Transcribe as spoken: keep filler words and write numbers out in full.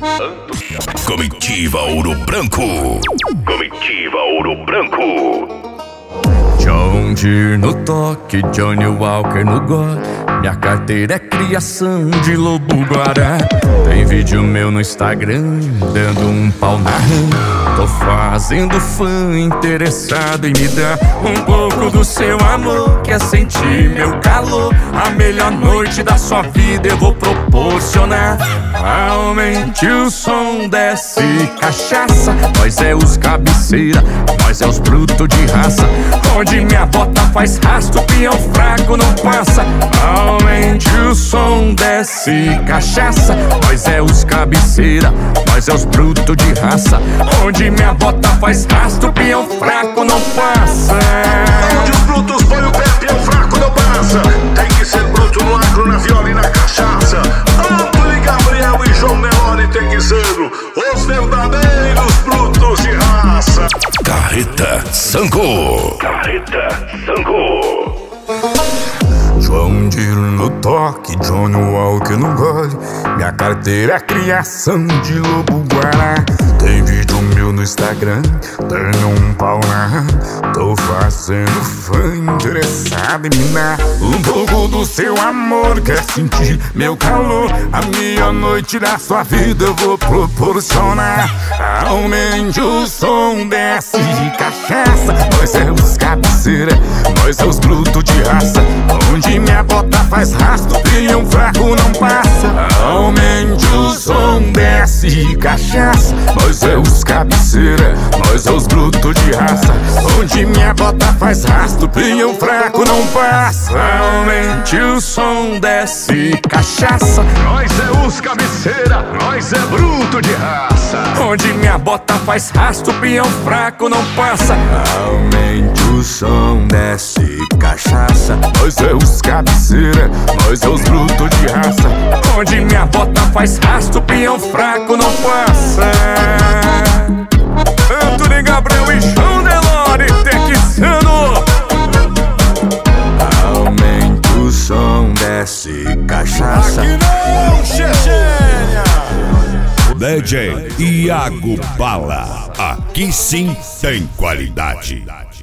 Comitiva Ouro Branco. Comitiva Ouro Branco. John Deere no toque, Johnny Walker no gole. Minha carteira é criação de lobo-guará. Tem vídeo meu no Instagram, dando um pau na rã. Tô fazendo fã interessado em me dar um pouco do seu amor. Quer sentir meu calor? A melhor noite da sua vida eu vou proporcionar. Aumente o som, desce cachaça. Nós é os cabeceira, nós é os brutos de raça. Onde minha bota faz rastro, peão fraco não passa. Aumente o som, desce cachaça. Nós é os cabeceira, nós é os brutos de raça. Onde minha bota faz rastro, peão fraco não passa. Onde os brutos põem o pé, peão fraco não passa. Tem que ser bruto no agro, na viola e na cachaça. Antônio Gabriel e João Nelore tem que ser os verdadeiros brutos de raça. Carreta Sango. Carreta Sango. João Deere no toque, Johnny Walker no gole. Minha carteira é criação de lobo-guará. Tem vídeo meu no Instagram, tenho um pau na rã. Tô fazendo fã interessado em me dar um pouco do seu amor. Quer sentir meu calor? A melhor noite da sua vida eu vou proporcionar. Aumente o som, desce cachaça. Nós é os cabeceira, nós é os brutos de raça. Onde minha bota faz rastro, peão fraco não passa. Aumente o som, desce cachaça. Nós é os cabeceira, nós é os brutos de raça. Onde minha bota faz rastro, peão fraco não passa. Aumente o som, desce cachaça. Nós é os cabeceira, nós é bruto de raça. Onde minha bota faz rastro, peão fraco não passa. Aumente o som, desce cachaça. Nós é os cabeceira, nós é os brutos de raça. Onde minha bota faz rastro, peão fraco não passa. Antônio Gabriel e João Nelore texano. Aumente o som, desce cachaça. Aqui não, Chechênia. D J Iago Bala. Aqui sim tem qualidade.